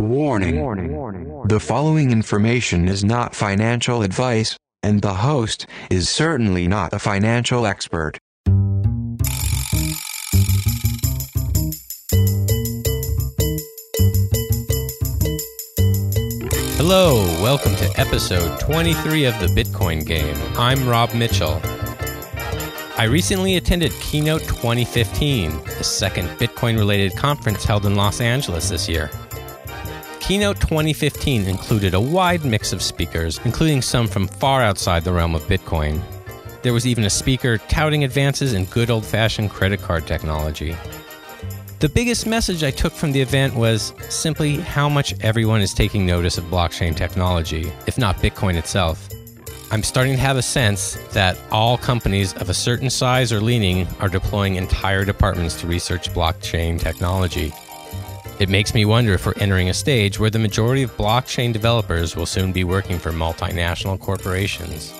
Warning. The following information is not financial advice, and the host is certainly not a financial expert. Hello, welcome to episode 23 of the Bitcoin Game. I'm Rob Mitchell. I recently attended Keynote 2015, the second Bitcoin-related conference held in Los Angeles this year. Keynote 2015 included a wide mix of speakers, including some from far outside the realm of Bitcoin. There was even a speaker touting advances in good old-fashioned credit card technology. The biggest message I took from the event was simply how much everyone is taking notice of blockchain technology, if not Bitcoin itself. I'm starting to have a sense that all companies of a certain size or leaning are deploying entire departments to research blockchain technology. It makes me wonder if we're entering a stage where the majority of blockchain developers will soon be working for multinational corporations.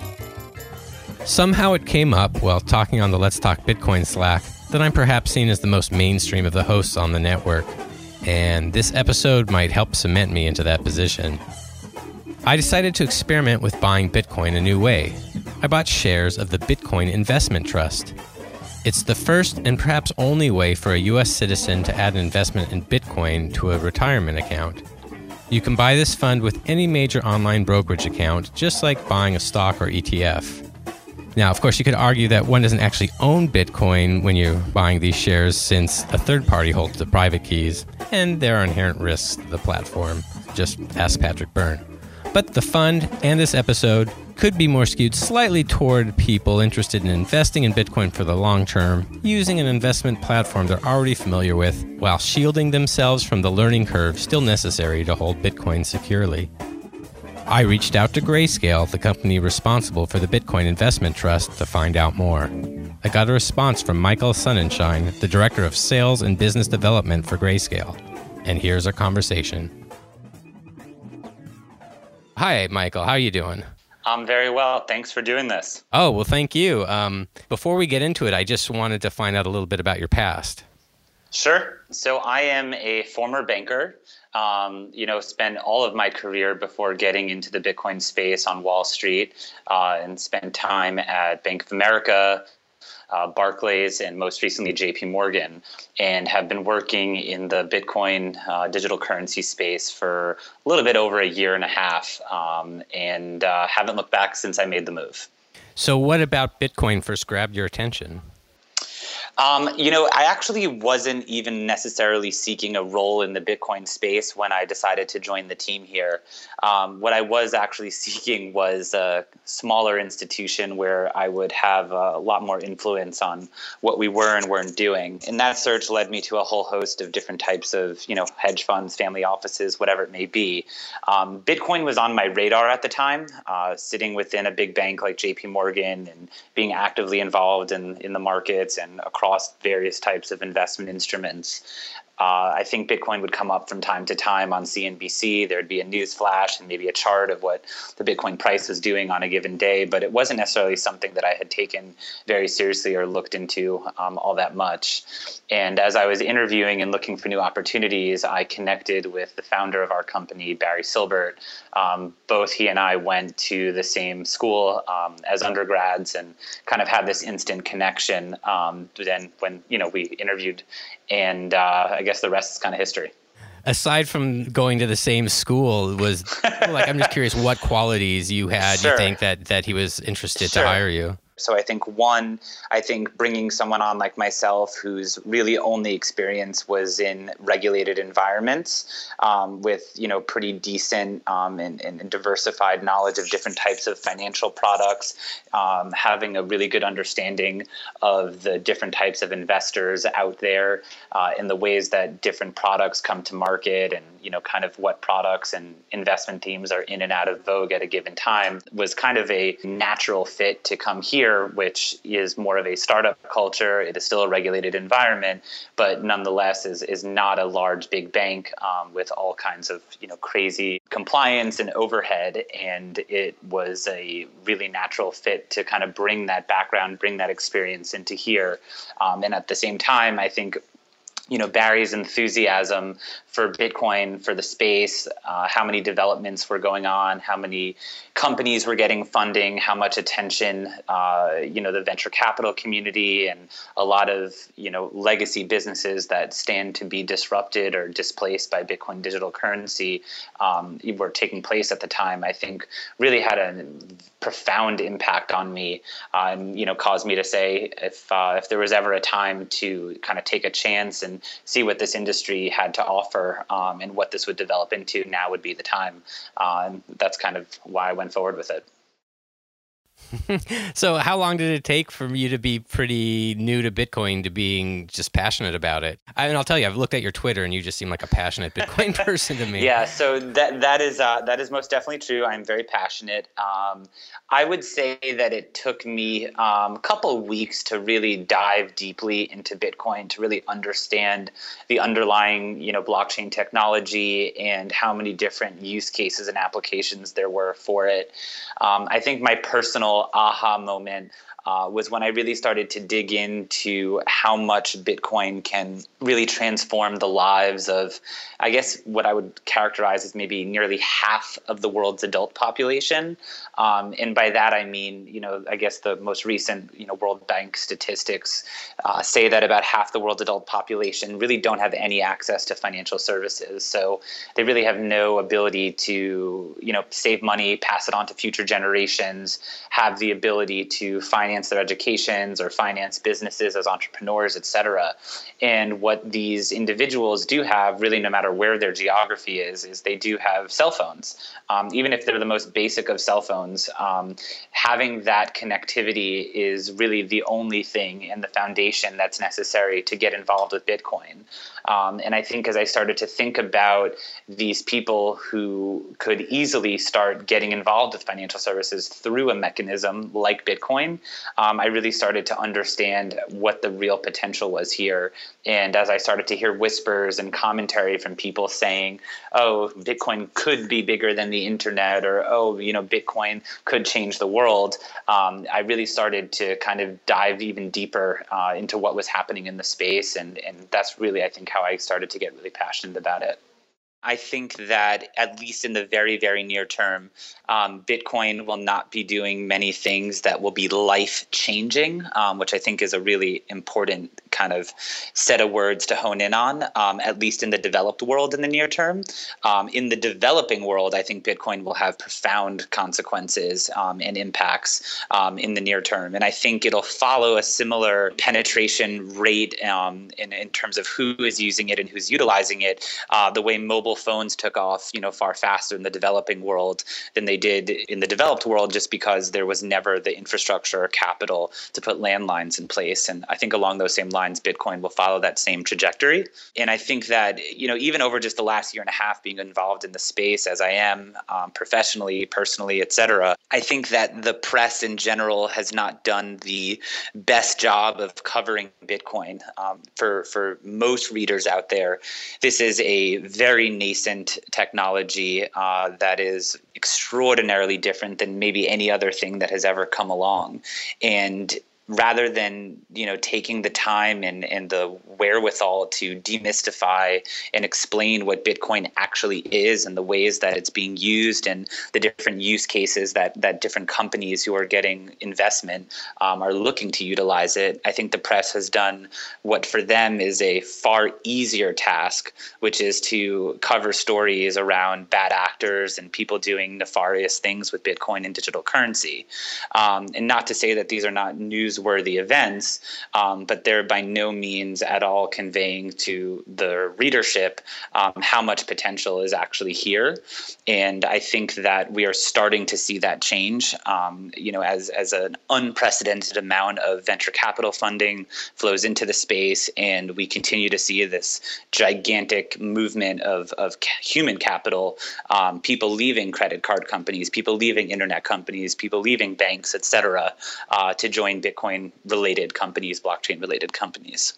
Somehow it came up while talking on the Let's Talk Bitcoin Slack that I'm perhaps seen as the most mainstream of the hosts on the network, and this episode might help cement me into that position. I decided to experiment with buying Bitcoin a new way. I bought shares of the Bitcoin Investment Trust. It's the first and perhaps only way for a U.S. citizen to add an investment in Bitcoin to a retirement account. You can buy this fund with any major online brokerage account, just like buying a stock or ETF. Now, of course, you could argue that one doesn't actually own Bitcoin when you're buying these shares, since a third party holds the private keys, and there are inherent risks to the platform. Just ask Patrick Byrne. But the fund and this episode could be more skewed slightly toward people interested in investing in Bitcoin for the long term, using an investment platform they're already familiar with, while shielding themselves from the learning curve still necessary to hold Bitcoin securely. I reached out to Grayscale, the company responsible for the Bitcoin Investment Trust, to find out more. I got a response from Michael Sonnenschein, the Director of Sales and Business Development for Grayscale. And here's our conversation. Hi, Michael. How are you doing? I'm very well. Thanks for doing this. Oh, well, thank you. Before we get into it, I just wanted to find out a little bit about your past. Sure. So I am a former banker. Spent all of my career before getting into the Bitcoin space on Wall Street, and spent time at Bank of America, Barclays, and most recently JP Morgan, and have been working in the Bitcoin digital currency space for a little bit over a year and a half, and haven't looked back since I made the move. So what about Bitcoin first grabbed your attention? I actually wasn't even necessarily seeking a role in the Bitcoin space when I decided to join the team here. What I was actually seeking was a smaller institution where I would have a lot more influence on what we were and weren't doing. And that search led me to a whole host of different types of, hedge funds, family offices, whatever it may be. Bitcoin was on my radar at the time, sitting within a big bank like JP Morgan and being actively involved in the markets and across various types of investment instruments. I think Bitcoin would come up from time to time on CNBC. There'd be a news flash and maybe a chart of what the Bitcoin price was doing on a given day, but it wasn't necessarily something that I had taken very seriously or looked into all that much. And as I was interviewing and looking for new opportunities, I connected with the founder of our company, Barry Silbert. Both he and I went to the same school as undergrads and kind of had this instant connection. Then when we interviewed, and I guess the rest is kind of history. Aside from going to the same school, I'm just curious what qualities you had, Sure. You think that he was interested Sure. to hire you? So I think bringing someone on like myself whose really only experience was in regulated environments, with pretty decent and diversified knowledge of different types of financial products, having a really good understanding of the different types of investors out there, and the ways that different products come to market, and kind of what products and investment themes are in and out of vogue at a given time, was kind of a natural fit to come here, which is more of a startup culture. It is still a regulated environment, but nonetheless is not a large, big bank with all kinds of crazy compliance and overhead. And it was a really natural fit to kind of bring that background, bring that experience into here. And at the same time, I think Barry's enthusiasm for Bitcoin, for the space, how many developments were going on, how many companies were getting funding, how much attention, the venture capital community and a lot of, legacy businesses that stand to be disrupted or displaced by Bitcoin digital currency were taking place at the time, I think really had a profound impact on me and, caused me to say if there was ever a time to kind of take a chance and see what this industry had to offer and what this would develop into, now would be the time. And that's kind of why I went forward with it. So how long did it take for you to be pretty new to Bitcoin to being just passionate about it? And I'll tell you, I've looked at your Twitter and you just seem like a passionate Bitcoin person to me. Yeah, so that is most definitely true. I'm very passionate. I would say that it took me a couple of weeks to really dive deeply into Bitcoin, to really understand the underlying, blockchain technology and how many different use cases and applications there were for it. I think my personal aha moment was when I really started to dig into how much Bitcoin can really transform the lives of, I guess, what I would characterize as maybe nearly half of the world's adult population. And by that, I mean, I guess the most recent, World Bank statistics say that about half the world's adult population really don't have any access to financial services. So they really have no ability to, save money, pass it on to future generations, have the ability to finance their educations or finance businesses as entrepreneurs, et cetera. And what these individuals do have, really no matter where their geography is they do have cell phones. Even if they're the most basic of cell phones, having that connectivity is really the only thing and the foundation that's necessary to get involved with Bitcoin. And I think as I started to think about these people who could easily start getting involved with financial services through a mechanism like Bitcoin, I really started to understand what the real potential was here. And as I started to hear whispers and commentary from people saying, oh, Bitcoin could be bigger than the internet, or, oh, Bitcoin could change the world, I really started to kind of dive even deeper into what was happening in the space. And that's really, I think, how I started to get really passionate about it. I think that at least in the very, very near term, Bitcoin will not be doing many things that will be life-changing, which I think is a really important kind of set of words to hone in on, at least in the developed world in the near term. In the developing world, I think Bitcoin will have profound consequences and impacts in the near term. And I think it'll follow a similar penetration rate in terms of who is using it and who's utilizing it, the way mobile phones took off, far faster in the developing world than they did in the developed world, just because there was never the infrastructure or capital to put landlines in place. And I think along those same lines, Bitcoin will follow that same trajectory. And I think that, even over just the last year and a half being involved in the space as I am, professionally, personally, et cetera, I think that the press in general has not done the best job of covering Bitcoin. For most readers out there, this is a very nascent technology that is extraordinarily different than maybe any other thing that has ever come along. And rather than, taking the time and the wherewithal to demystify and explain what Bitcoin actually is and the ways that it's being used and the different use cases that different companies who are getting investment are looking to utilize it, I think the press has done what for them is a far easier task, which is to cover stories around bad actors and people doing nefarious things with Bitcoin and digital currency. And not to say that these are not newsworthy events, but they're by no means at all conveying to the readership how much potential is actually here. And I think that we are starting to see that change, as an unprecedented amount of venture capital funding flows into the space, and we continue to see this gigantic movement of human capital, people leaving credit card companies, people leaving internet companies, people leaving banks, et cetera, to join Bitcoin-related companies, blockchain-related companies.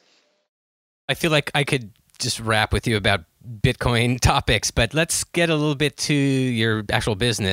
I feel like I could just rap with you about Bitcoin topics, but let's get a little bit to your actual business.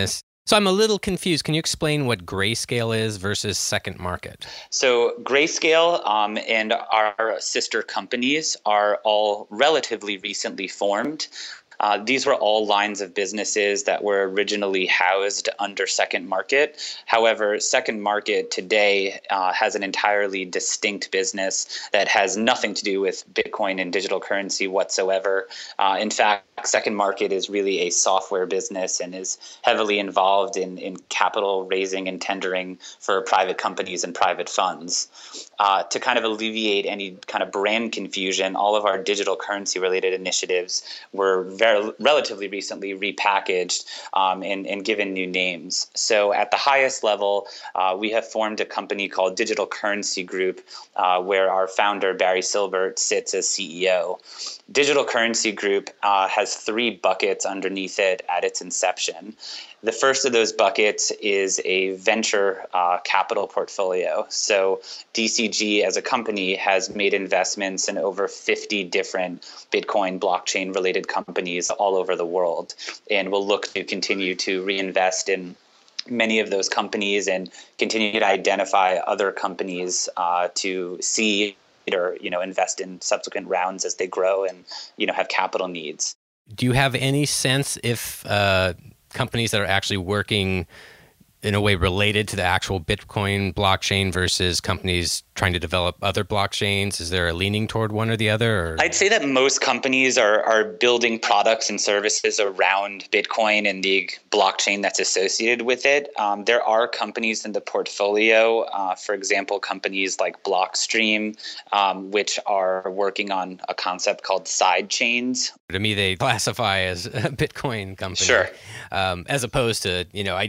So I'm a little confused. Can you explain what Grayscale is versus Second Market? So Grayscale and our sister companies are all relatively recently formed. These were all lines of businesses that were originally housed under Second Market. However, Second Market today has an entirely distinct business that has nothing to do with Bitcoin and digital currency whatsoever. In fact, Second Market is really a software business and is heavily involved in capital raising and tendering for private companies and private funds. To kind of alleviate any kind of brand confusion, all of our digital currency related initiatives were relatively recently repackaged and given new names. So at the highest level, we have formed a company called Digital Currency Group, where our founder, Barry Silbert, sits as CEO. Digital Currency Group has 3 buckets underneath it at its inception. The first of those buckets is a venture capital portfolio. So DCG as a company has made investments in over 50 different Bitcoin blockchain related companies all over the world, and will look to continue to reinvest in many of those companies and continue to identify other companies to see or invest in subsequent rounds as they grow and have capital needs. Do you have any sense if companies that are actually working in a way related to the actual Bitcoin blockchain versus companies trying to develop other blockchains? Is there a leaning toward one or the other? Or? I'd say that most companies are building products and services around Bitcoin and the blockchain that's associated with it. There are companies in the portfolio, for example, companies like Blockstream, which are working on a concept called side chains. To me, they classify as a Bitcoin company. Sure. As opposed to,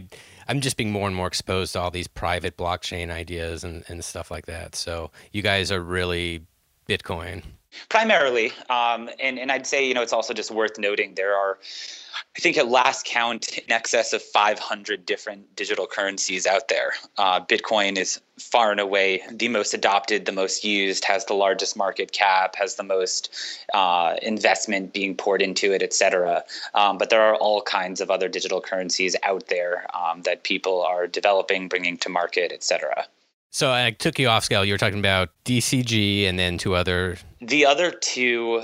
I'm just being more and more exposed to all these private blockchain ideas and stuff like that. So you guys are really Bitcoin. Primarily. And I'd say, it's also just worth noting there are, I think at last count, in excess of 500 different digital currencies out there. Bitcoin is far and away the most adopted, the most used, has the largest market cap, has the most investment being poured into it, et cetera. But there are all kinds of other digital currencies out there that people are developing, bringing to market, et cetera. So I took you off scale. You were talking about DCG and then 2 other. The other 2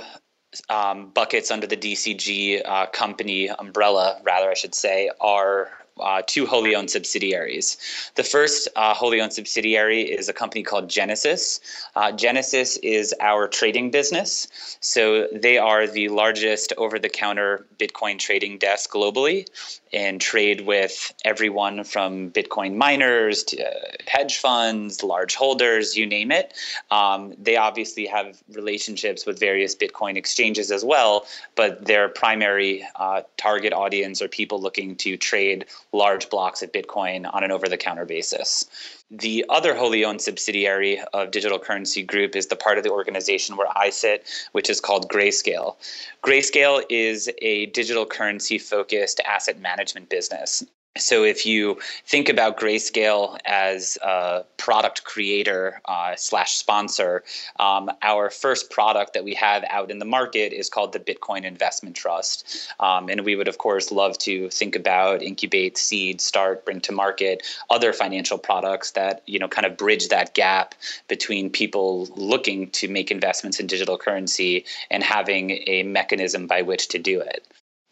buckets under the DCG company umbrella, rather, I should say, are 2 wholly owned subsidiaries. The first wholly owned subsidiary is a company called Genesis. Genesis is our trading business. So they are the largest over-the-counter Bitcoin trading desk globally and trade with everyone from Bitcoin miners to hedge funds, large holders, you name it. They obviously have relationships with various Bitcoin exchanges as well, but their primary target audience are people looking to trade large blocks of Bitcoin on an over-the-counter basis. The other wholly owned subsidiary of Digital Currency Group is the part of the organization where I sit, which is called Grayscale. Grayscale is a digital currency focused asset management business. So if you think about Grayscale as a product creator / sponsor, our first product that we have out in the market is called the Bitcoin Investment Trust. And we would, of course, love to think about, incubate, seed, start, bring to market other financial products that, kind of bridge that gap between people looking to make investments in digital currency and having a mechanism by which to do it.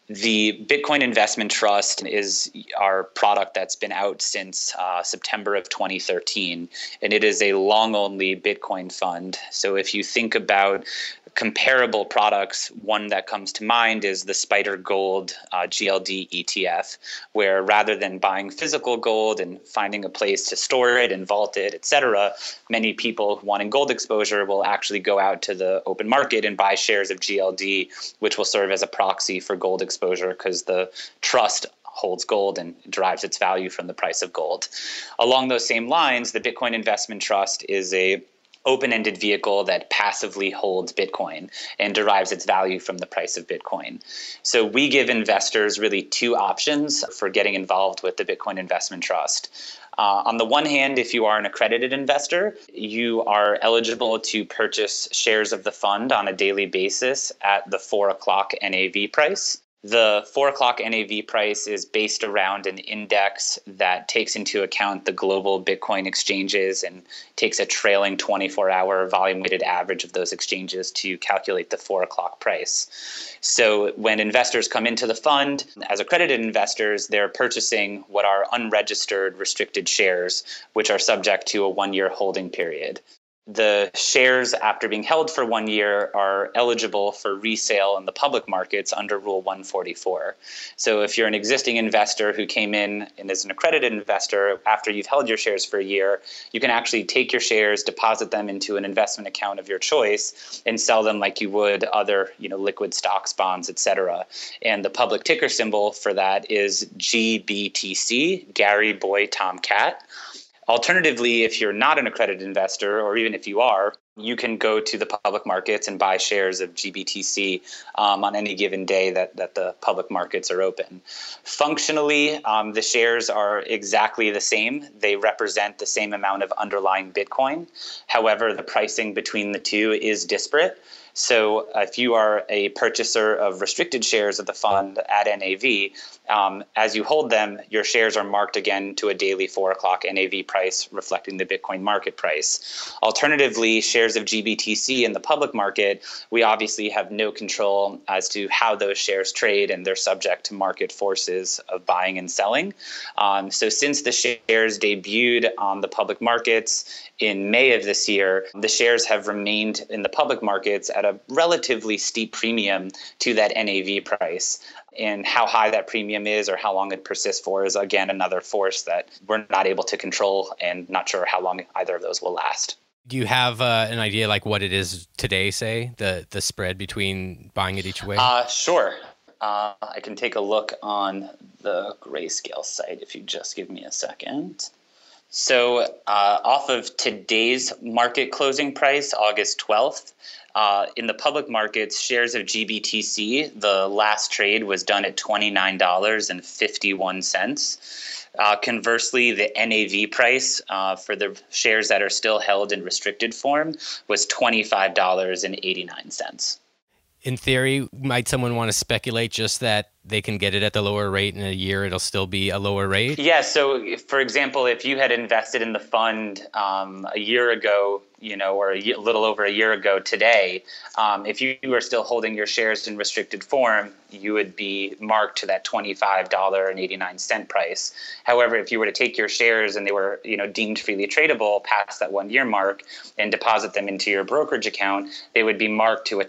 The Bitcoin Investment Trust is our product that's been out since September of 2013, and it is a long-only Bitcoin fund. So if you think about comparable products, one that comes to mind is the Spider Gold GLD ETF, where rather than buying physical gold and finding a place to store it and vault it, et cetera, many people wanting gold exposure will actually go out to the open market and buy shares of GLD, which will serve as a proxy for gold exposure because the trust holds gold and derives its value from the price of gold. Along those same lines, the Bitcoin Investment Trust is a open-ended vehicle that passively holds Bitcoin and derives its value from the price of Bitcoin. So we give investors really 2 options for getting involved with the Bitcoin Investment Trust. On the one hand, if you are an accredited investor, you are eligible to purchase shares of the fund on a daily basis at the 4 o'clock NAV price. The 4 o'clock NAV price is based around an index that takes into account the global Bitcoin exchanges and takes a trailing 24-hour volume-weighted average of those exchanges to calculate the 4 o'clock price. So when investors come into the fund, as accredited investors, they're purchasing what are unregistered restricted shares, which are subject to a one-year holding period. The shares, after being held for 1 year, are eligible for resale in the public markets under Rule 144. So if you're an existing investor who came in and is an accredited investor, after you've held your shares for a year, you can actually take your shares, deposit them into an investment account of your choice, and sell them like you would other, liquid stocks, bonds, etc. And the public ticker symbol for that is GBTC, Gary Boy Tomcat. Alternatively, if you're not an accredited investor, or even if you are, you can go to the public markets and buy shares of GBTC on any given day that the public markets are open. Functionally, the shares are exactly the same. They represent the same amount of underlying Bitcoin. However, the pricing between the two is disparate. So if you are a purchaser of restricted shares of the fund at NAV, as you hold them, your shares are marked again to a daily 4 o'clock NAV price reflecting the Bitcoin market price. Alternatively, shares of GBTC in the public market, we obviously have no control as to how those shares trade, and they're subject to market forces of buying and selling. So since the shares debuted on the public markets in May of this year, the shares have remained in the public markets at a relatively steep premium to that NAV price. And how high that premium is or how long it persists for is, again, another force that we're not able to control, and not sure how long either of those will last. Do you have an idea like what it is today, say, the spread between buying it each way? Sure. I can take a look on the Grayscale site if you just give me a second. So off of today's market closing price, August 12th, in the public markets, shares of GBTC, the last trade was done at $29.51. Conversely, the NAV price for the shares that are still held in restricted form was $25.89. In theory, might someone want to speculate just that they can get it at the lower rate, in a year it'll still be a lower rate? Yeah, so for example, if you had invested in the fund a year ago, or a little over a year ago today, if you were still holding your shares in restricted form, you would be marked to that $25.89 price. However, if you were to take your shares and they were, deemed freely tradable past that 1 year mark and deposit them into your brokerage account, they would be marked to a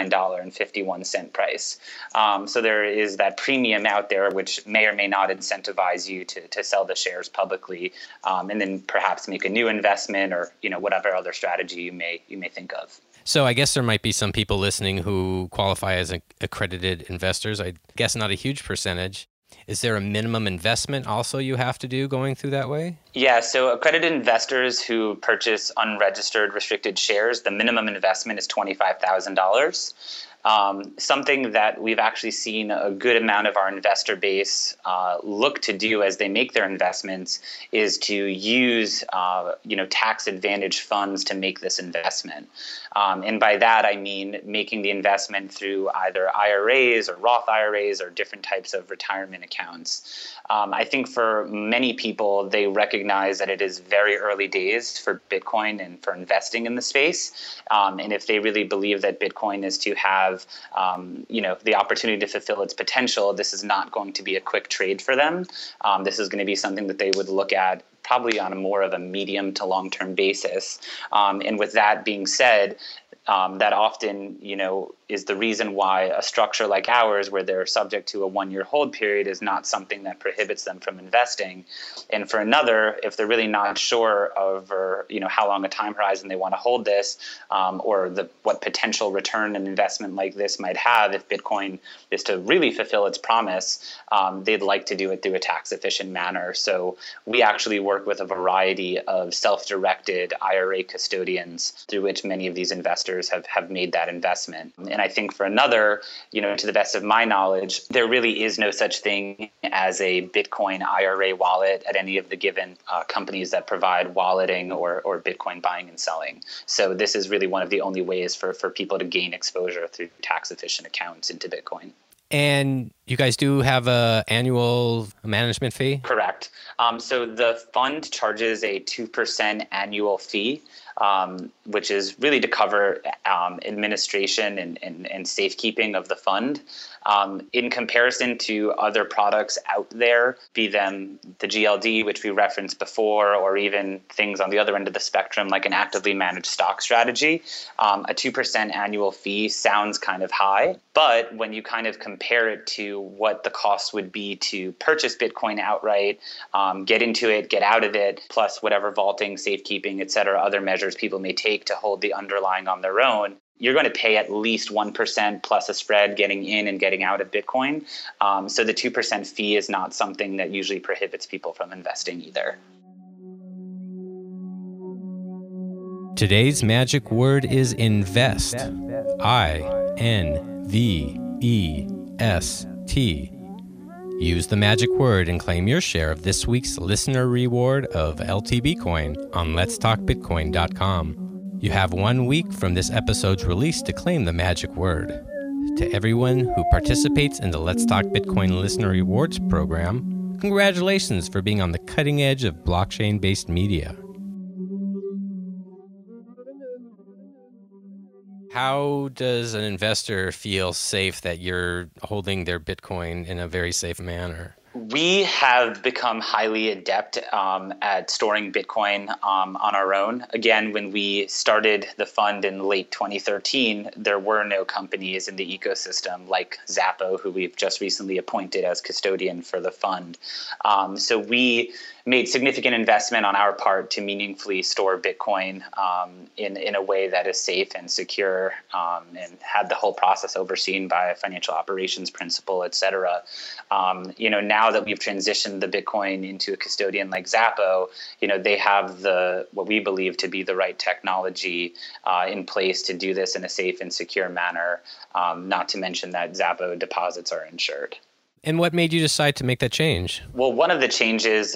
$29.51 price. So there is that premium out there, which may or may not incentivize you to sell the shares publicly, and then perhaps make a new investment or, whatever other strategy you may think of. So I guess there might be some people listening who qualify as accredited investors. I guess not a huge percentage. Is there a minimum investment also you have to do going through that way? Yeah, so accredited investors who purchase unregistered restricted shares, the minimum investment is $25,000. Something that we've actually seen a good amount of our investor base look to do as they make their investments is to use tax advantage funds to make this investment. And by that, I mean making the investment through either IRAs or Roth IRAs or different types of retirement accounts. I think for many people, they recognize that it is very early days for Bitcoin and for investing in the space. And if they really believe that Bitcoin is to have the opportunity to fulfill its potential, this is not going to be a quick trade for them. This is going to be something that they would look at probably on a more of a medium to long-term basis. And with that being said, that often, is the reason why a structure like ours, where they're subject to a 1 year hold period, is not something that prohibits them from investing. And for another, if they're really not sure over, how long a time horizon they want to hold this, or what potential return an investment like this might have if Bitcoin is to really fulfill its promise, they'd like to do it through a tax efficient manner. So we actually work with a variety of self-directed IRA custodians through which many of these investors have made that investment. And I think for another, to the best of my knowledge, there really is no such thing as a Bitcoin IRA wallet at any of the given companies that provide walleting or Bitcoin buying and selling. So this is really one of the only ways for people to gain exposure through tax efficient accounts into Bitcoin. And You guys do have a annual management fee? Correct. So the fund charges a 2% annual fee, which is really to cover administration and safekeeping of the fund. In comparison to other products out there, be them the GLD, which we referenced before, or even things on the other end of the spectrum, like an actively managed stock strategy, a 2% annual fee sounds kind of high. But when you kind of compare it to what the cost would be to purchase Bitcoin outright, get into it, get out of it, plus whatever vaulting, safekeeping, et cetera, other measures people may take to hold the underlying on their own, you're going to pay at least 1% plus a spread getting in and getting out of Bitcoin. So the 2% fee is not something that usually prohibits people from investing either. Today's magic word is invest. INVEST. Use the magic word and claim your share of this week's listener reward of LTB Coin on letstalkbitcoin.com. You have 1 week from this episode's release to claim the magic word. To everyone who participates in the Let's Talk Bitcoin Listener Rewards program, congratulations for being on the cutting edge of blockchain-based media. How does an investor feel safe that you're holding their Bitcoin in a very safe manner? We have become highly adept at storing Bitcoin on our own. Again, when we started the fund in late 2013, there were no companies in the ecosystem like Xapo, who we've just recently appointed as custodian for the fund. So we made significant investment on our part to meaningfully store Bitcoin in a way that is safe and secure, and had the whole process overseen by a financial operations principal, et cetera. Now that we've transitioned the Bitcoin into a custodian like Xapo, they have what we believe to be the right technology in place to do this in a safe and secure manner, not to mention that Xapo deposits are insured. And what made you decide to make that change? Well, one of the changes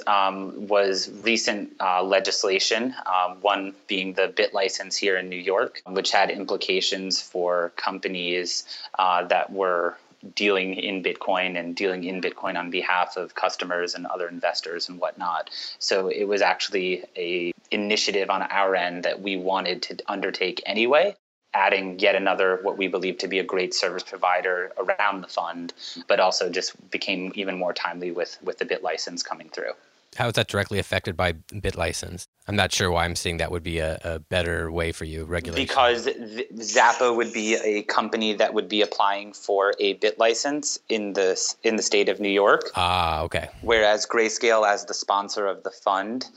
was recent legislation, one being the BitLicense here in New York, which had implications for companies that were dealing in Bitcoin and dealing in Bitcoin on behalf of customers and other investors and whatnot. So it was actually an initiative on our end that we wanted to undertake anyway, adding yet another what we believe to be a great service provider around the fund, but also just became even more timely with the BitLicense coming through. How is that directly affected by BitLicense? I'm not sure why I'm seeing that would be a better way for you, regulation. Because Xapo would be a company that would be applying for a BitLicense in the state of New York. Ah, okay. Whereas Grayscale, as the sponsor of the fund,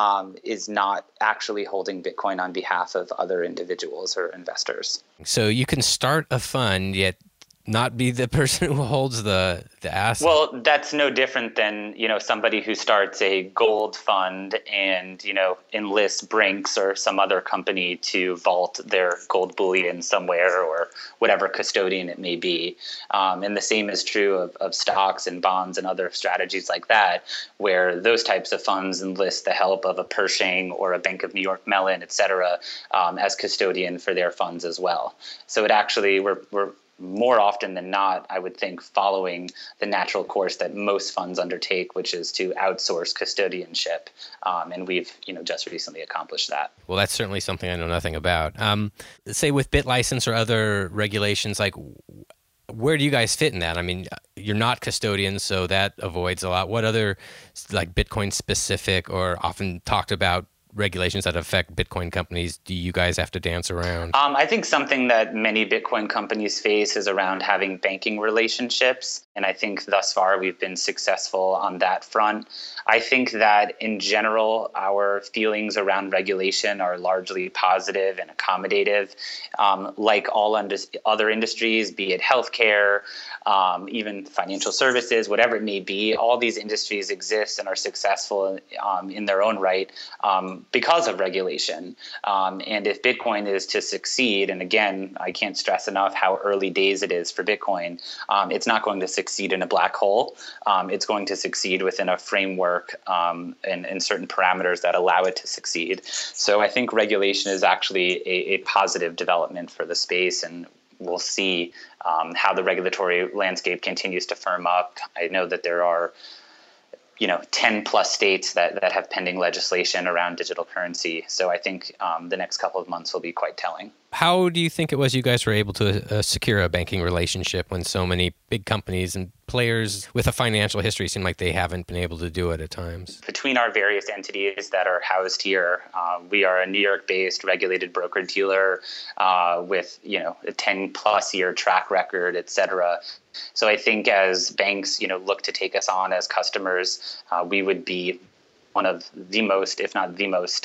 is not actually holding Bitcoin on behalf of other individuals or investors. So you can start a fund, yet not be the person who holds the asset. Well, that's no different than, somebody who starts a gold fund and, enlists Brinks or some other company to vault their gold bullion somewhere or whatever custodian it may be. And the same is true of stocks and bonds and other strategies like that, where those types of funds enlist the help of a Pershing or a Bank of New York Mellon, et cetera, as custodian for their funds as well. So it actually, we're more often than not, I would think, following the natural course that most funds undertake, which is to outsource custodianship. And we've, just recently accomplished that. Well, that's certainly something I know nothing about. Say with BitLicense or other regulations, like where do you guys fit in that? I mean, you're not custodians, so that avoids a lot. What other like Bitcoin specific or often talked about regulations that affect Bitcoin companies do you guys have to dance around? I think something that many Bitcoin companies face is around having banking relationships. And I think thus far we've been successful on that front. I think that in general, our feelings around regulation are largely positive and accommodative. Like all other industries, be it healthcare, even financial services, whatever it may be, all these industries exist and are successful in their own right because of regulation. And if Bitcoin is to succeed, and again, I can't stress enough how early days it is for Bitcoin, it's not going to succeed in a black hole. It's going to succeed within a framework and certain parameters that allow it to succeed. So I think regulation is actually a positive development for the space, and we'll see how the regulatory landscape continues to firm up. I know that there are 10 plus states that have pending legislation around digital currency. So I think the next couple of months will be quite telling. How do you think it was you guys were able to secure a banking relationship when so many big companies and players with a financial history seem like they haven't been able to do it at times? Between our various entities that are housed here, we are a New York-based regulated broker-dealer with a 10-plus year track record, et cetera. So I think as banks look to take us on as customers, we would be one of the most, if not the most,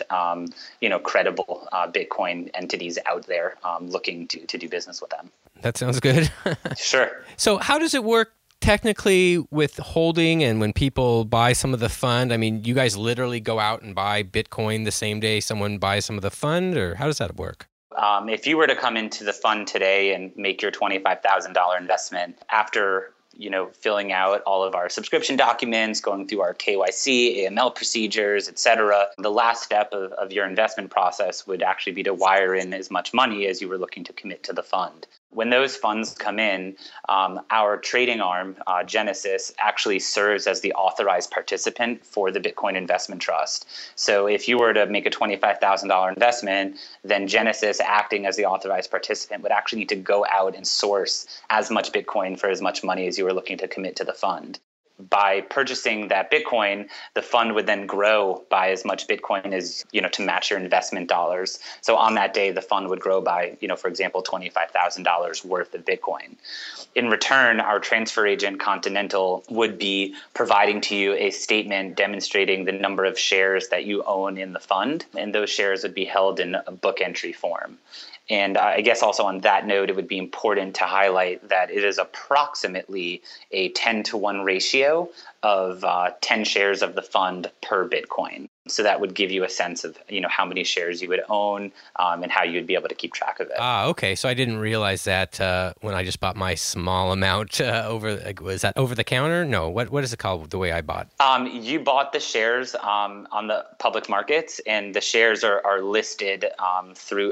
credible Bitcoin entities out there looking to do business with them. That sounds good. Sure. So how does it work technically with holding and when people buy some of the fund? I mean, you guys literally go out and buy Bitcoin the same day someone buys some of the fund, or how does that work? If you were to come into the fund today and make your $25,000 investment after filling out all of our subscription documents, going through our KYC, AML procedures, et cetera, the last step of your investment process would actually be to wire in as much money as you were looking to commit to the fund. When those funds come in, our trading arm, Genesis, actually serves as the authorized participant for the Bitcoin Investment Trust. So if you were to make a $25,000 investment, then Genesis, acting as the authorized participant, would actually need to go out and source as much Bitcoin for as much money as you were looking to commit to the fund. By purchasing that Bitcoin, the fund would then grow by as much Bitcoin as, to match your investment dollars. So on that day, the fund would grow by, for example, $25,000 worth of Bitcoin. In return, our transfer agent, Continental, would be providing to you a statement demonstrating the number of shares that you own in the fund, and those shares would be held in a book entry form. And I guess also on that note, it would be important to highlight that it is approximately a 10-to-1 ratio of 10 shares of the fund per Bitcoin. So that would give you a sense of, how many shares you would own and how you would be able to keep track of it. Okay. So I didn't realize that when I just bought my small amount was that over the counter? No. What is it called the way I bought? You bought the shares on the public markets, and the shares are listed through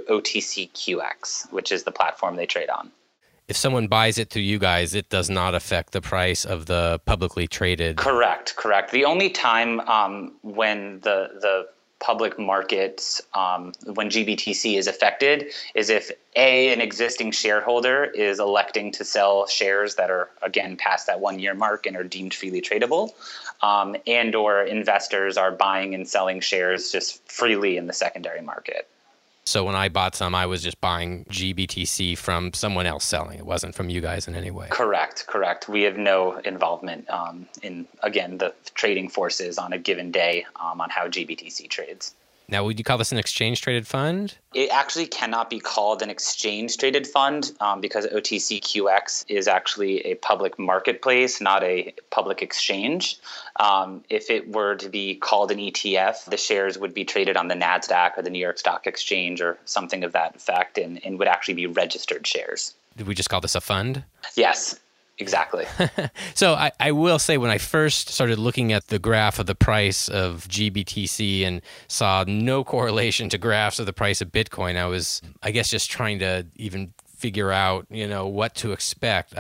OTCQX, which is the platform they trade on. If someone buys it through you guys, it does not affect the price of the publicly traded. Correct. The only time when the public markets, when GBTC is affected, is if an existing shareholder is electing to sell shares that are, again, past that 1 year mark and are deemed freely tradable, and or investors are buying and selling shares just freely in the secondary market. So when I bought some, I was just buying GBTC from someone else selling. It wasn't from you guys in any way. Correct. We have no involvement in, again, the trading forces on a given day on how GBTC trades. Now, would you call this an exchange-traded fund? It actually cannot be called an exchange-traded fund because OTCQX is actually a public marketplace, not a public exchange. If it were to be called an ETF, the shares would be traded on the NASDAQ or the New York Stock Exchange or something of that effect and would actually be registered shares. Did we just call this a fund? Yes. Exactly. So I will say when I first started looking at the graph of the price of GBTC and saw no correlation to graphs of the price of Bitcoin, I was, I guess, just trying to even figure out, what to expect.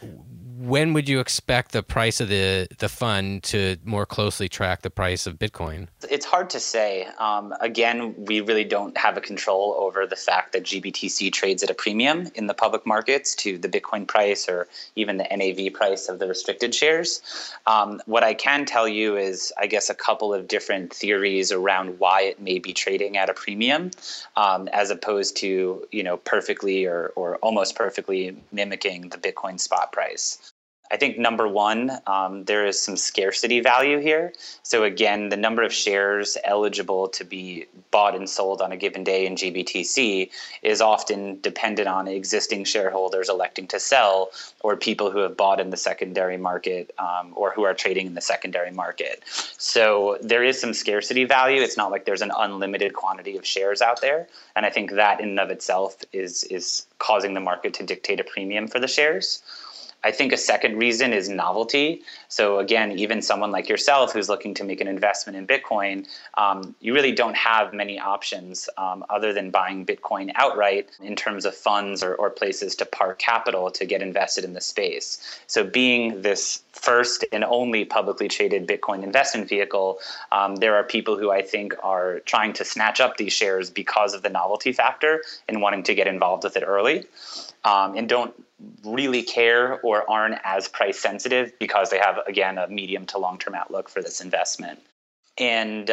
When would you expect the price of the fund to more closely track the price of Bitcoin? It's hard to say. Again, we really don't have a control over the fact that GBTC trades at a premium in the public markets to the Bitcoin price or even the NAV price of the restricted shares. What I can tell you is, I guess, a couple of different theories around why it may be trading at a premium as opposed to, perfectly or almost perfectly mimicking the Bitcoin spot price. I think number one, there is some scarcity value here. So again, the number of shares eligible to be bought and sold on a given day in GBTC is often dependent on existing shareholders electing to sell or people who have bought in the secondary market or who are trading in the secondary market. So there is some scarcity value. It's not like there's an unlimited quantity of shares out there. And I think that in and of itself is causing the market to dictate a premium for the shares. I think a second reason is novelty. So again, even someone like yourself who's looking to make an investment in Bitcoin, you really don't have many options other than buying Bitcoin outright in terms of funds or places to park capital to get invested in the space. So being this first and only publicly traded Bitcoin investment vehicle, there are people who I think are trying to snatch up these shares because of the novelty factor and wanting to get involved with it early, and don't really care or aren't as price sensitive because they have, again, a medium to long-term outlook for this investment. And,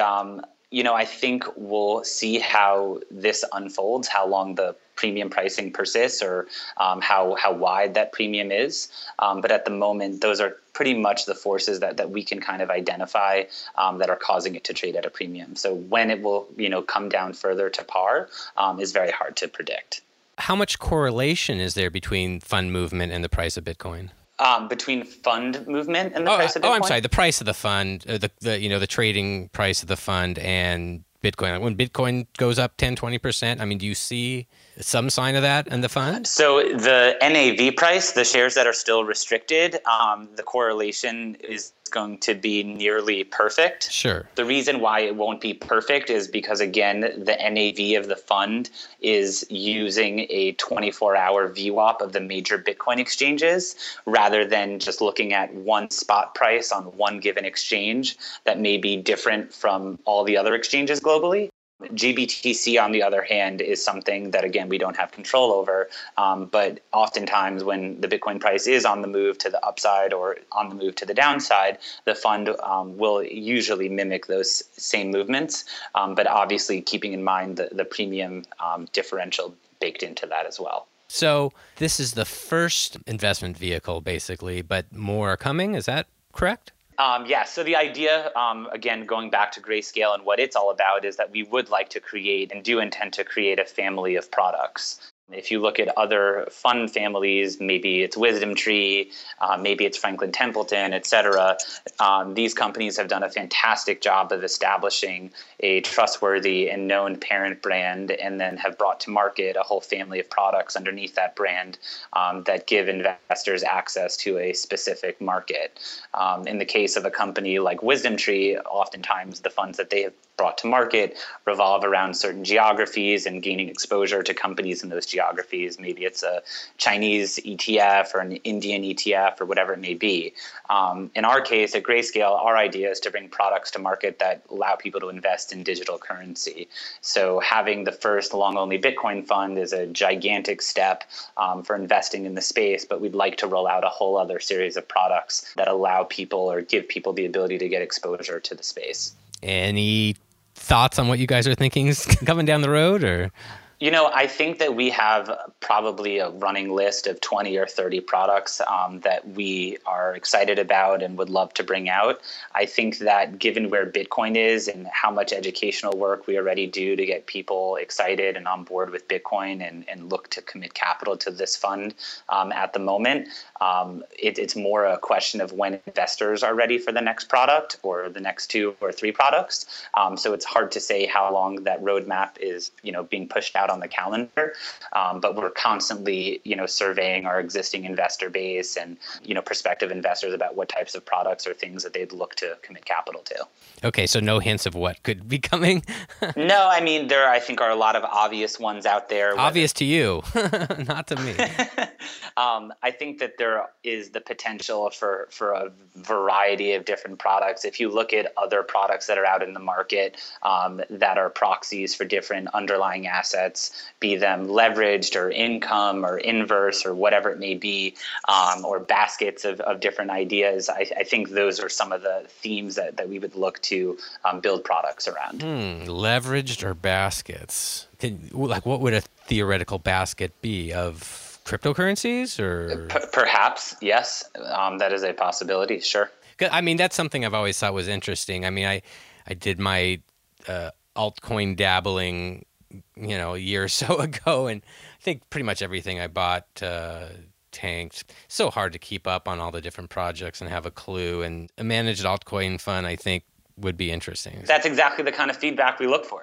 I think we'll see how this unfolds, how long the premium pricing persists, or how wide that premium is. But at the moment, those are pretty much the forces that we can kind of identify that are causing it to trade at a premium. So when it will, come down further to par is very hard to predict. How much correlation is there between fund movement and the price of Bitcoin? Between fund movement and the price of Bitcoin? Oh, I'm sorry. The price of the fund, the trading price of the fund and Bitcoin. When Bitcoin goes up 10, 20%, do you see some sign of that in the fund? So the NAV price, the shares that are still restricted, the correlation is going to be nearly perfect. Sure. The reason why it won't be perfect is because, again, the NAV of the fund is using a 24-hour VWAP of the major Bitcoin exchanges rather than just looking at one spot price on one given exchange that may be different from all the other exchanges globally. GBTC, on the other hand, is something that, again, we don't have control over. But oftentimes when the Bitcoin price is on the move to the upside or on the move to the downside, the fund will usually mimic those same movements. But obviously keeping in mind the premium differential baked into that as well. So this is the first investment vehicle, basically, but more are coming. Is that correct? So the idea, again, going back to Grayscale and what it's all about, is that we would like to create and do intend to create a family of products. If you look at other fund families, maybe it's WisdomTree, maybe it's Franklin Templeton, et cetera, these companies have done a fantastic job of establishing a trustworthy and known parent brand, and then have brought to market a whole family of products underneath that brand that give investors access to a specific market. In the case of a company like WisdomTree, oftentimes the funds that they have brought to market revolve around certain geographies and gaining exposure to companies in those geographies. Maybe it's a Chinese ETF or an Indian ETF or whatever it may be. In our case at Grayscale, our idea is to bring products to market that allow people to invest in digital currency. So having the first long-only Bitcoin fund is a gigantic step for investing in the space, but we'd like to roll out a whole other series of products that allow people or give people the ability to get exposure to the space. Any thoughts on what you guys are thinking is coming down the road, or? I think that we have probably a running list of 20 or 30 products that we are excited about and would love to bring out. I think that given where Bitcoin is and how much educational work we already do to get people excited and on board with Bitcoin and look to commit capital to this fund at the moment, it's more a question of when investors are ready for the next product or the next 2 or 3 products. So it's hard to say how long that roadmap is, being pushed out on the calendar. But we're constantly, surveying our existing investor base and, prospective investors about what types of products or things that they'd look to commit capital to. Okay, so no hints of what could be coming? No, there, I think, are a lot of obvious ones out there. Obvious to you, not to me. I think that there is the potential for a variety of different products. If you look at other products that are out in the market that are proxies for different underlying assets, be them leveraged or income or inverse or whatever it may be, or baskets of different ideas, I think those are some of the themes that we would look to build products around. Leveraged or baskets? What would a theoretical basket be of? Cryptocurrencies or? Perhaps, yes. That is a possibility, sure. That's something I've always thought was interesting. I did my altcoin dabbling, a year or so ago, and I think pretty much everything I bought tanked. So hard to keep up on all the different projects and have a clue. And a managed altcoin fund, I think, would be interesting. That's exactly the kind of feedback we look for.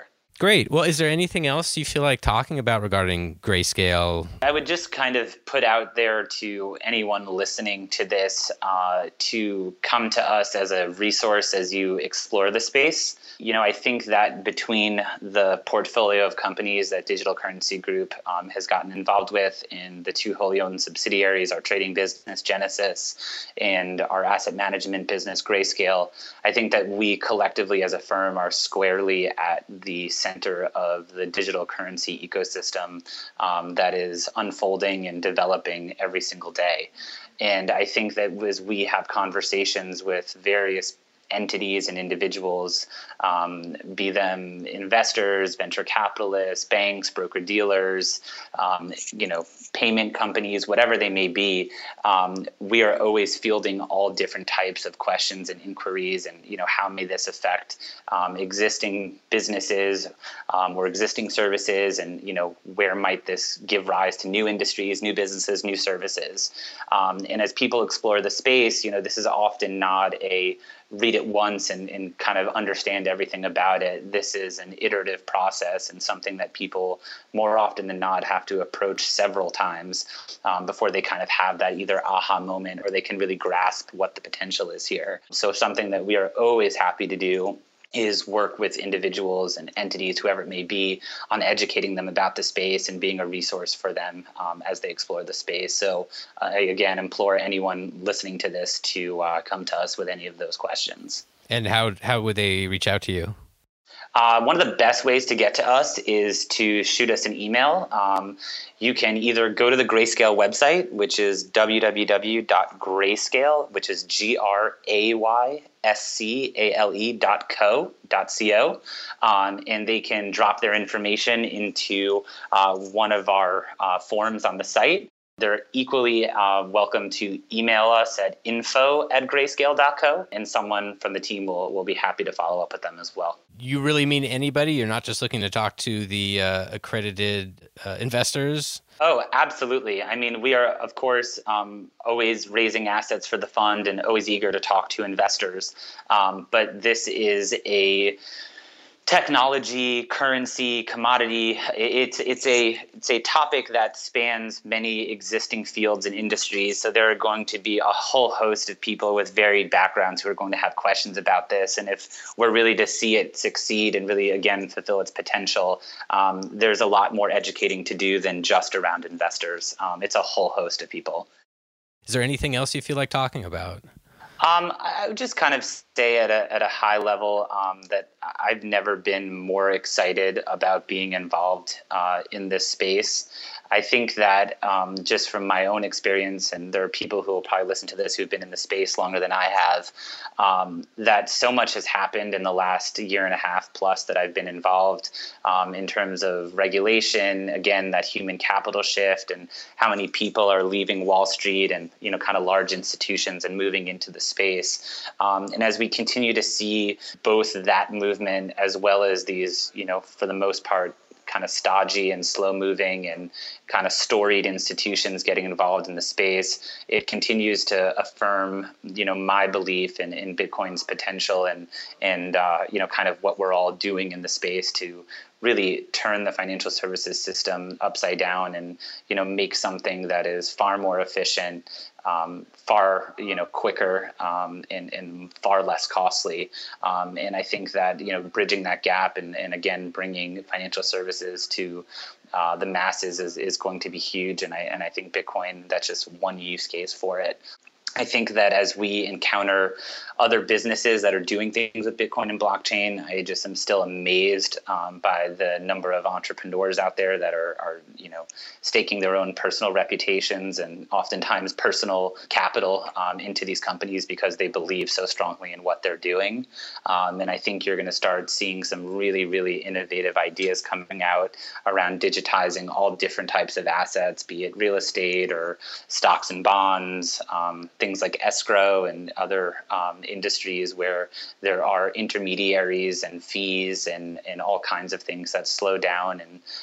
Great. Well, is there anything else you feel like talking about regarding Grayscale? I would just kind of put out there to anyone listening to this to come to us as a resource as you explore the space. I think that between the portfolio of companies that Digital Currency Group has gotten involved with in the two wholly owned subsidiaries, our trading business, Genesis, and our asset management business, Grayscale, I think that we collectively as a firm are squarely at the center of the digital currency ecosystem that is unfolding and developing every single day. And I think that as we have conversations with various entities and individuals, be them investors, venture capitalists, banks, broker-dealers, payment companies, whatever they may be, we are always fielding all different types of questions and inquiries and, how may this affect existing businesses or existing services and, where might this give rise to new industries, new businesses, new services. And as people explore the space, this is often not a read it once and kind of understand everything about it. This is an iterative process and something that people more often than not have to approach several times before they kind of have that either aha moment or they can really grasp what the potential is here. So something that we are always happy to do is work with individuals and entities, whoever it may be, on educating them about the space and being a resource for them as they explore the space. So I, again, implore anyone listening to this to come to us with any of those questions. And how would they reach out to you? One of the best ways to get to us is to shoot us an email. You can either go to the Grayscale website, which is www.grayscale, which is grayscale.co.co, and they can drop their information into one of our forums on the site. They're equally welcome to email us at info@grayscale.co, and someone from the team will be happy to follow up with them as well. You really mean anybody? You're not just looking to talk to the accredited investors? Oh, absolutely. I mean, we are, of course, always raising assets for the fund and always eager to talk to investors. But this is a technology, currency, commodity. It's a topic that spans many existing fields and industries. So there are going to be a whole host of people with varied backgrounds who are going to have questions about this. And if we're really to see it succeed and really, again, fulfill its potential, there's a lot more educating to do than just around investors. It's a whole host of people. Is there anything else you feel like talking about? I would just kind of say at a high level that I've never been more excited about being involved in this space. I think that just from my own experience, and there are people who will probably listen to this who've been in the space longer than I have, that so much has happened in the last year and a half plus that I've been involved in terms of regulation, again, that human capital shift and how many people are leaving Wall Street and, kind of large institutions and moving into the space. And as we continue to see both that movement as well as these, for the most part, kind of stodgy and slow moving and kind of storied institutions getting involved in the space, it continues to affirm, my belief in Bitcoin's potential and kind of what we're all doing in the space to really turn the financial services system upside down and, make something that is far more efficient, far, quicker, and far less costly. And I think that, bridging that gap and again, bringing financial services to the masses is going to be huge. And I think Bitcoin, that's just one use case for it. I think that as we encounter other businesses that are doing things with Bitcoin and blockchain, I just am still amazed by the number of entrepreneurs out there that are staking their own personal reputations and oftentimes personal capital into these companies because they believe so strongly in what they're doing. And I think you're going to start seeing some really, really innovative ideas coming out around digitizing all different types of assets, be it real estate or stocks and bonds, things like escrow and other industries where there are intermediaries and fees and all kinds of things that slow down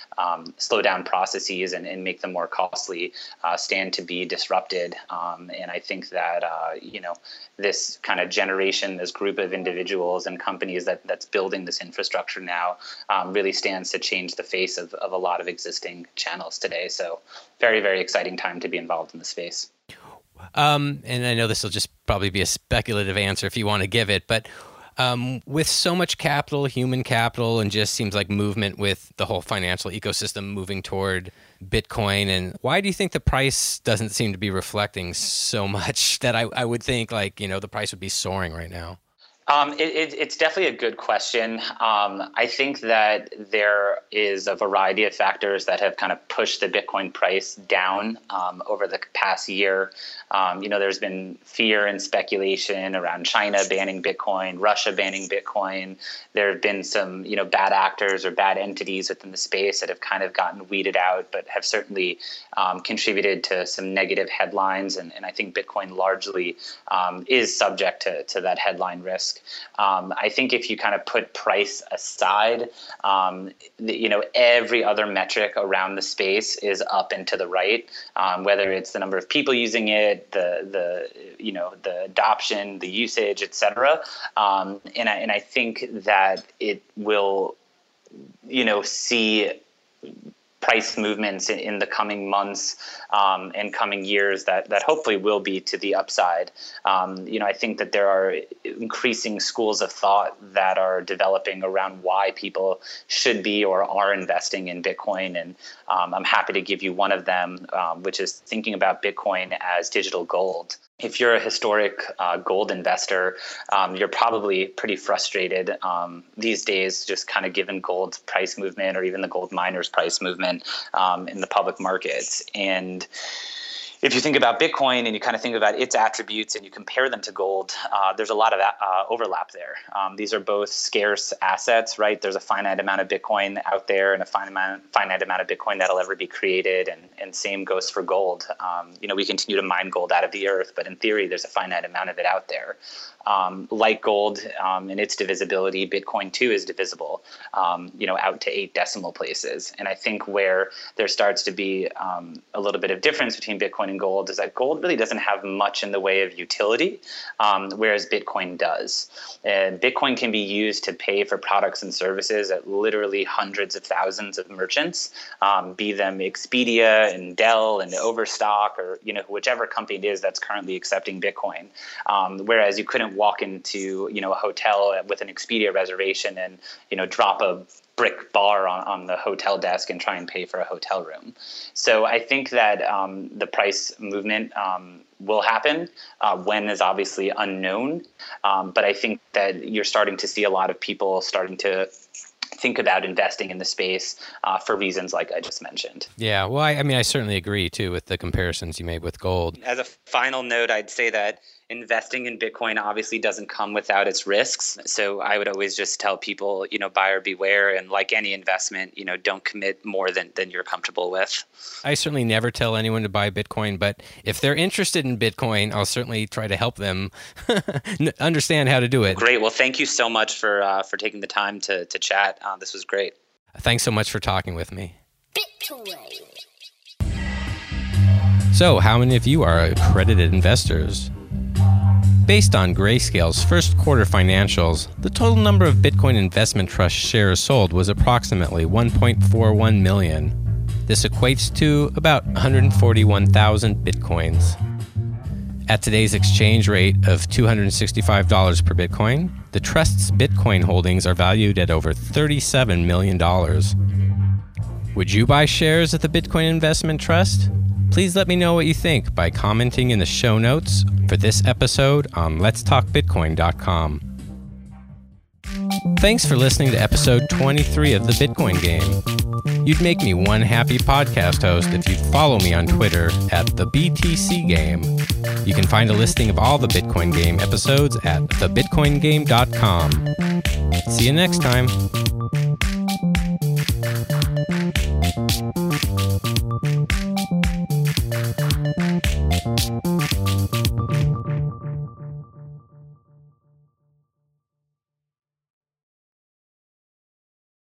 processes and make them more costly, stand to be disrupted. And I think that this kind of generation, this group of individuals and companies that's building this infrastructure now really stands to change the face of a lot of existing channels today. So very, very exciting time to be involved in the space. And I know this will just probably be a speculative answer if you want to give it, but with so much capital, human capital, and just seems like movement with the whole financial ecosystem moving toward Bitcoin, and why do you think the price doesn't seem to be reflecting so much that I would think the price would be soaring right now? It's definitely a good question. I think that there is a variety of factors that have kind of pushed the Bitcoin price down over the past year. There's been fear and speculation around China banning Bitcoin, Russia banning Bitcoin. There have been some, bad actors or bad entities within the space that have kind of gotten weeded out, but have certainly contributed to some negative headlines. And I think Bitcoin largely is subject to that headline risk. I think if you kind of put price aside, every other metric around the space is up and to the right, whether it's the number of people using it, the adoption, the usage, et cetera. And I think that it will, see price movements in the coming months and coming years that hopefully will be to the upside. I think that there are increasing schools of thought that are developing around why people should be or are investing in Bitcoin. And I'm happy to give you one of them, which is thinking about Bitcoin as digital gold. If you're a historic gold investor, you're probably pretty frustrated these days, just kind of given gold's price movement or even the gold miners' price movement in the public markets. And if you think about Bitcoin and you kind of think about its attributes and you compare them to gold, there's a lot of overlap there. These are both scarce assets, right? There's a finite amount of Bitcoin out there and a finite amount of Bitcoin that'll ever be created. And same goes for gold. We continue to mine gold out of the earth, but in theory, there's a finite amount of it out there. Like gold and its divisibility, Bitcoin too is divisible, out to 8 decimal places. And I think where there starts to be a little bit of difference between Bitcoin and gold is that gold really doesn't have much in the way of utility, whereas Bitcoin does. And Bitcoin can be used to pay for products and services at literally hundreds of thousands of merchants, be them Expedia and Dell and Overstock or whichever company it is that's currently accepting Bitcoin. Whereas you couldn't walk into a hotel with an Expedia reservation and drop a brick bar on the hotel desk and try and pay for a hotel room. So I think that the price movement will happen. When is obviously unknown, but I think that you're starting to see a lot of people starting to think about investing in the space for reasons like I just mentioned. Yeah, well, I certainly agree too with the comparisons you made with gold. As a final note, I'd say that investing in Bitcoin obviously doesn't come without its risks. So I would always just tell people, buyer beware. And like any investment, don't commit more than you're comfortable with. I certainly never tell anyone to buy Bitcoin, but if they're interested in Bitcoin, I'll certainly try to help them understand how to do it. Great. Well, thank you so much for taking the time to chat. This was great. Thanks so much for talking with me. Bitcoin. So, how many of you are accredited investors? Based on Grayscale's first quarter financials, the total number of Bitcoin Investment Trust shares sold was approximately 1.41 million. This equates to about 141,000 Bitcoins. At today's exchange rate of $265 per Bitcoin, the Trust's Bitcoin holdings are valued at over $37 million. Would you buy shares of the Bitcoin Investment Trust? Please let me know what you think by commenting in the show notes for this episode on letstalkbitcoin.com. Thanks for listening to episode 23 of The Bitcoin Game. You'd make me one happy podcast host if you'd follow me on Twitter at TheBTCGame. You can find a listing of all the Bitcoin Game episodes at thebitcoingame.com. See you next time.